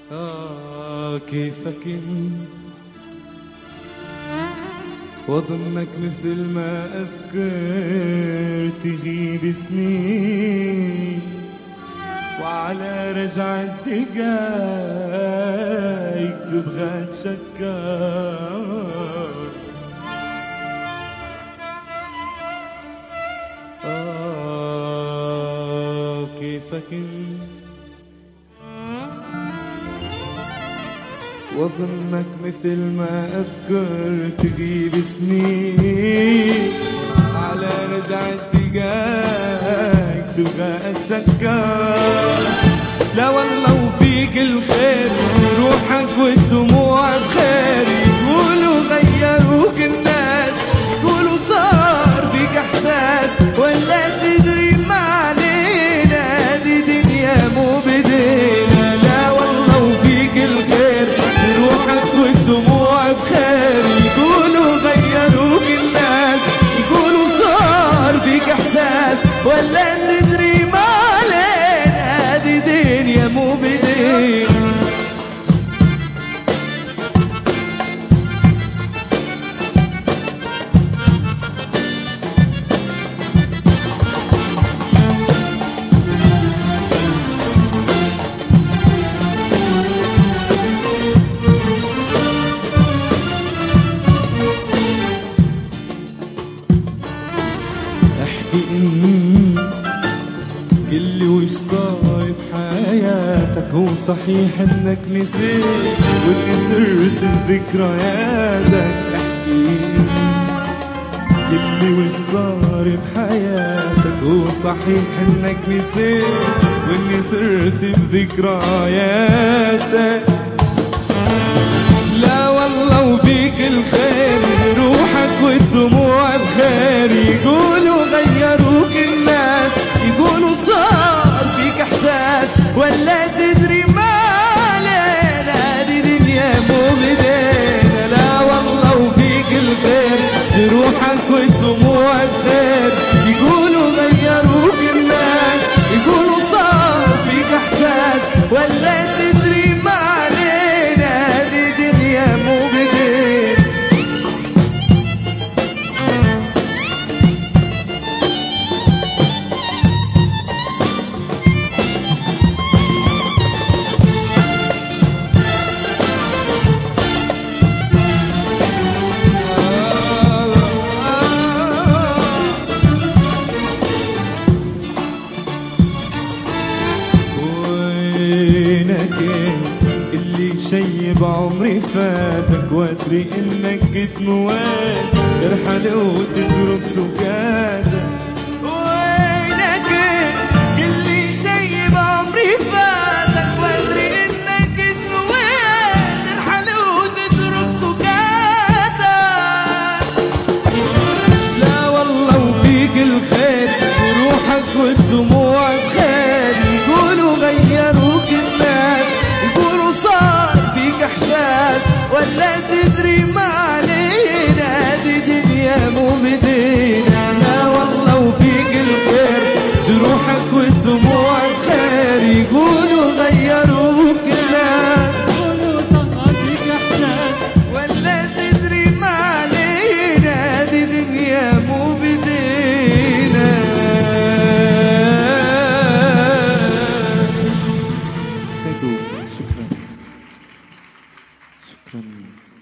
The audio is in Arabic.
كيفك انت واظنك مثل ما اذكر تغيب سنين، وعلى رجعة دقايق تبغى تشكر. كيفك انت واظنك مثل ما اذكر تغيب سنين، على رجعة دقايق تبغى اتشكر. لا والله وفيك الخير روحك والدموع بخير، يقولوا غيروك الناس، يقولوا صار فيك احساس، ولا تدري ما علينا دي دنيا مو بدينا. لا والله وفيك الخير روحك والدموع بخير، يقولوا غيروك الناس، يقولوا صار فيك احساس، ولا تدري ما علينا دي دنيا مو بدينا. قلي وش صار بحياتك، هو صحيح انك نسيت واللي صرت بذكرياتك. احكيلي قلي وش صار بحياتك، هو صحيح انك نسيت واللي صرت بذكرياتك. لا والله وفيك الخير روحك والدموع بخير، يقولوا غيروك الناس، يقولوا صار فيك احساس، ولا تدري ما علينا دي دنيا مو بدينا. لا والله وفيك الخير روحك والدموع بخير، يقولوا غيروك الناس، يقولوا صار فيك احساس، ولا تدري ما علينا دي دنيا مو بدينا. اللي شيب عمري فاتك، وادري انك كنت مواد ارحل وتترك سكاتك. وينك اللي شيب عمري فاتك، وادري انك كنت مواد ارحل وتترك سكاتك. لا والله وفيك الخير وروحك والدموع بخير، يقولوا غيروك الناس، يقولوا صار فيك احساس، ولا تدري ما علينا دي دنيا مو بدينا. لا والله وفيك الخير جروحك والدموع بخير، يقولوا غيروك الناس، يقولوا صار فيك احساس، ولا تدري ما علينا دي دنيا مو بدينا. شكرا.